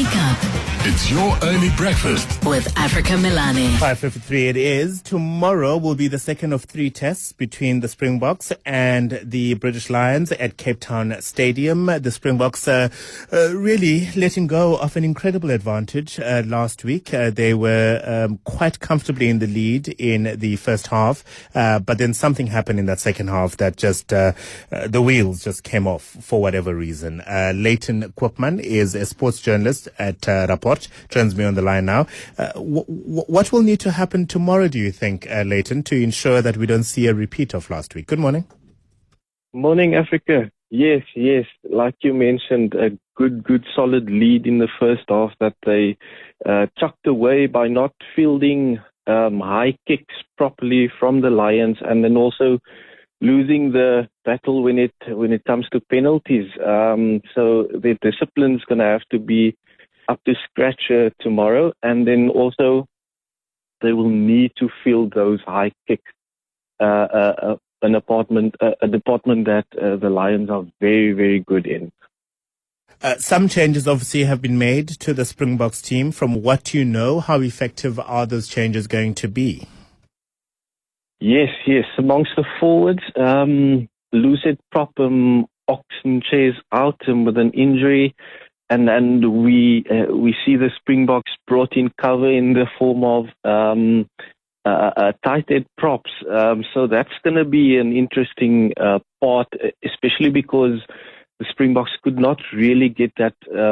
Wake up. It's your early breakfast with Africa Milani. 5:53 it is. Tomorrow will be the second of three tests between the Springboks and the British Lions at Cape Town Stadium. The Springboks really letting go of an incredible advantage last week. They were quite comfortably in the lead in the first half, but then something happened in that second half that just the wheels just came off for whatever reason. Leighton Koopman is a sports journalist at Rapport. Joins me on the line now. What will need to happen tomorrow, do you think, Leighton, to ensure that we don't see a repeat of last week? Good morning. Morning, Africa. Yes. Like you mentioned, a good solid lead in the first half that they chucked away by not fielding high kicks properly from the Lions, and then also losing the battle when it comes to penalties. So the discipline's going to have to be up to scratch tomorrow, and then also they will need to field those high kicks. A department that the Lions are very, very good in. Some changes obviously have been made to the Springboks team. From what you know, how effective are those changes going to be? Yes. Amongst the forwards, Lucid Prop, Oxenchair's out with an injury. And we see the Springboks brought in cover in the form of tight end props. So that's going to be an interesting part, especially because the Springboks could not really get that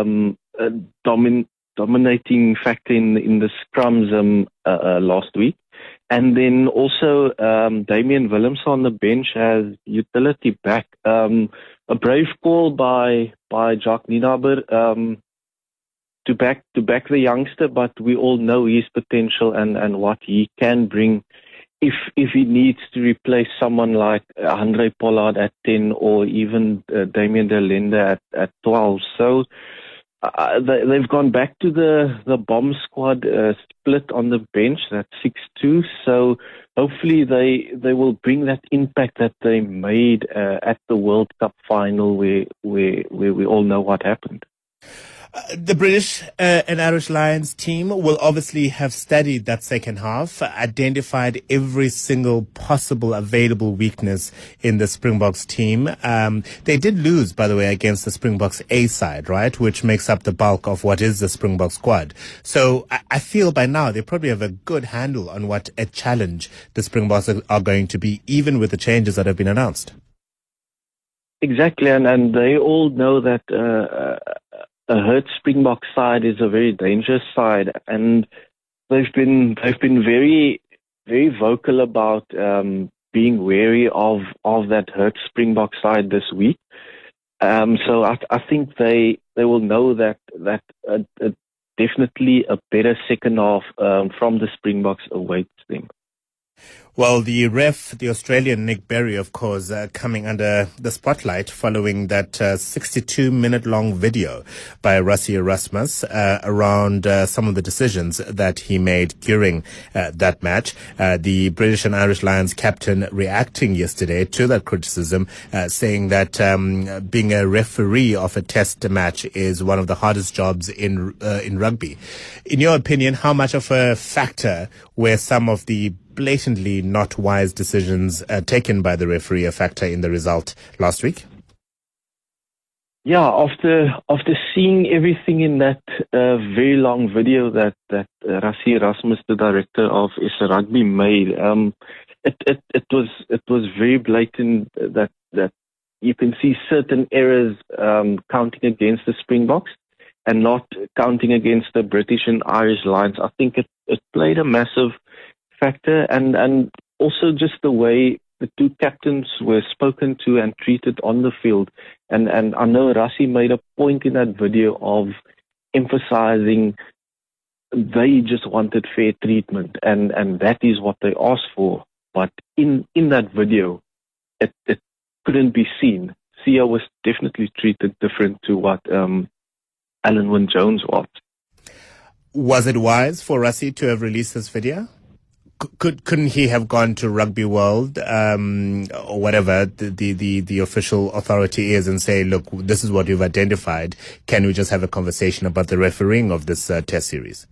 dominating factor in the scrums last week. And then also Damian Willems on the bench as utility back. A brave call by Jacques Nienaber to back the youngster, but we all know his potential and what he can bring if he needs to replace someone like Andre Pollard at 10 or even Damien de Linde at 12. So they've gone back to the bomb squad split on the bench, that's 6-2. So hopefully they will bring that impact that they made at the World Cup final where we all know what happened. The British and Irish Lions team will obviously have studied that second half, identified every single possible available weakness in the Springboks team. They did lose, by the way, against the Springboks A side, right, which makes up the bulk of what is the Springbok squad. So I feel by now they probably have a good handle on what a challenge the Springboks are going to be, even with the changes that have been announced. Exactly, and they all know that a hurt Springbok side is a very dangerous side, and they've been very, very vocal about being wary of that hurt Springbok side this week. So I think they will know that definitely a better second half from the Springboks awaits them. Well, the ref, the Australian Nick Berry, of course, coming under the spotlight following that 62-minute-long video by Rassie Erasmus around some of the decisions that he made during that match. The British and Irish Lions captain reacting yesterday to that criticism, saying that being a referee of a test match is one of the hardest jobs in rugby. In your opinion, how much of a factor were some of the blatantly not wise decisions taken by the referee a factor in the result last week? Yeah, after seeing everything in that very long video that Rassie Erasmus, the director of SA Rugby, made, it was very blatant that you can see certain errors counting against the Springboks and not counting against the British and Irish Lions. I think it played a massive factor, and also just the way the two captains were spoken to and treated on the field. And I know Rassie made a point in that video of emphasizing they just wanted fair treatment, and that is what they asked for. But in that video, it couldn't be seen. Sia was definitely treated different to what Alan Wynne-Jones was. Was it wise for Rassie to have released this video? couldn't he have gone to Rugby World or whatever the official authority is and say, look, this is what you've identified. Can we just have a conversation about the refereeing of this test series?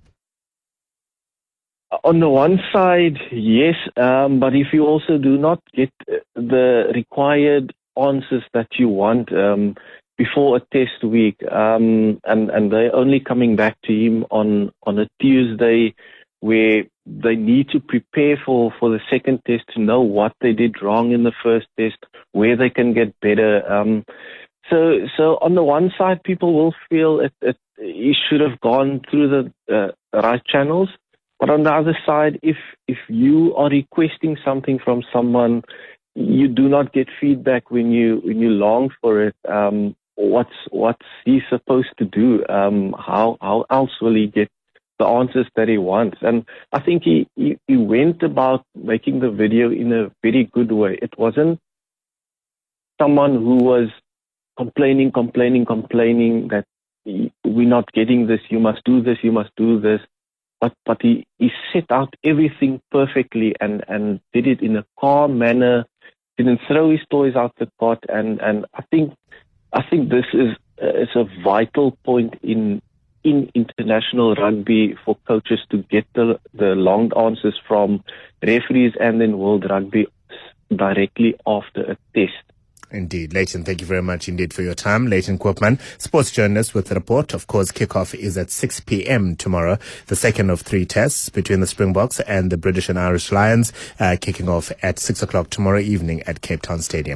On the one side, yes, but if you also do not get the required answers that you want before a test week, and they're only coming back to him on a Tuesday, where they need to prepare for the second test to know what they did wrong in the first test, where they can get better. So on the one side, people will feel it should have gone through the right channels. But on the other side, if you are requesting something from someone, you do not get feedback when you long for it. What's he supposed to do? How else will he get the answers that he wants? And I think he went about making the video in a very good way. It wasn't someone who was complaining that we're not getting this, you must do this, you must do this. But he set out everything perfectly and did it in a calm manner, didn't throw his toys out the cot, and I think this is a vital point in international rugby for coaches to get the long answers from referees and then World Rugby directly after a test. Indeed. Leighton, thank you very much indeed for your time. Leighton Koopman, sports journalist with the report. Of course, kickoff is at 6 p.m. tomorrow, the second of 3 tests between the Springboks and the British and Irish Lions, kicking off at 6 o'clock tomorrow evening at Cape Town Stadium.